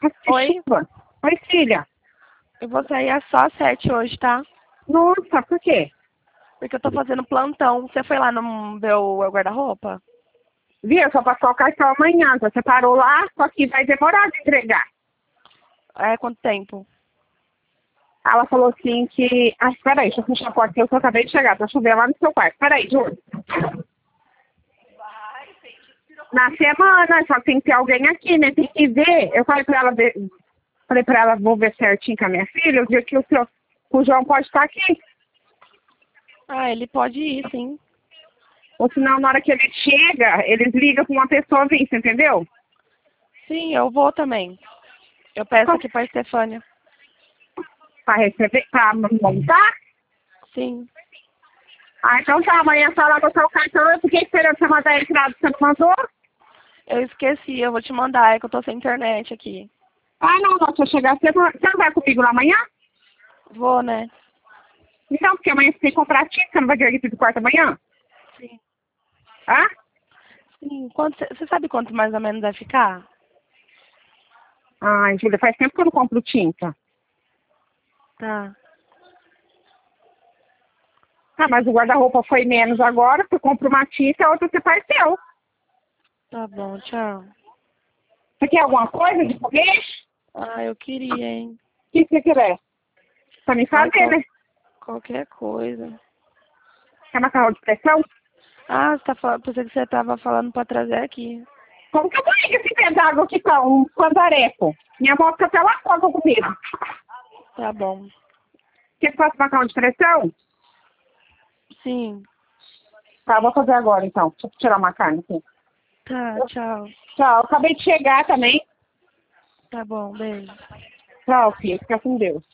Oi? Oi, filha. Eu vou sair às só 7 hoje, tá? Nossa, por quê? Porque eu tô fazendo plantão. Você foi lá no ver o guarda-roupa? Viu? Só passou o cartão amanhã. Você parou lá, só que vai demorar de entregar. É, quanto tempo? Ela falou assim que... Ah, peraí, deixa eu fechar a porta que eu só acabei de chegar. Tá chovendo lá no seu quarto. Peraí, Júlio. Na semana, só tem que ter alguém aqui, né? Tem que ver. Eu falei pra ela, vou ver certinho com a minha filha, o dia que o João pode estar aqui. Ah, ele pode ir, sim. Ou senão, na hora que ele chega, eles ligam com uma pessoa vir, você entendeu? Sim, eu vou também. Eu peço aqui pra Estefânia. Pra receber, pra montar? Sim. Ah, então tá, amanhã só lá botar o cartão. Eu fiquei esperando você mandar a entrada, você não mandou? Eu esqueci, eu vou te mandar, é que eu tô sem internet aqui. Ah, não, se eu chegar, você não vai comigo lá amanhã? Vou, né? Então, porque amanhã você tem que comprar tinta, você não vai vir aqui do quarto amanhã? Sim. Hã? Sim. Você sabe quanto mais ou menos vai ficar? Ai, Júlia, faz tempo que eu não compro tinta. Tá. Ah, mas o guarda-roupa foi menos agora, você compra uma tinta, a outra você faz seu. Tá bom, tchau. Você quer alguma coisa de comer? Ah, eu queria, hein? O que você quer? Pra me Ai, fazer, né? qualquer coisa. Quer macarrão de pressão? Ah, você tá falando, pensei que você tava falando pra trazer aqui. Como que eu vou ir com esse pé d'água aqui com um pandareco? Minha moto fica até lá fora comigo. Tá bom. Quer que faça macarrão de pressão? Sim. Tá, vou fazer agora então. Deixa eu tirar uma carne aqui. Tá, tchau. Tchau, acabei de chegar também. Tá bom, beijo. Tchau, filho. Fica com Deus.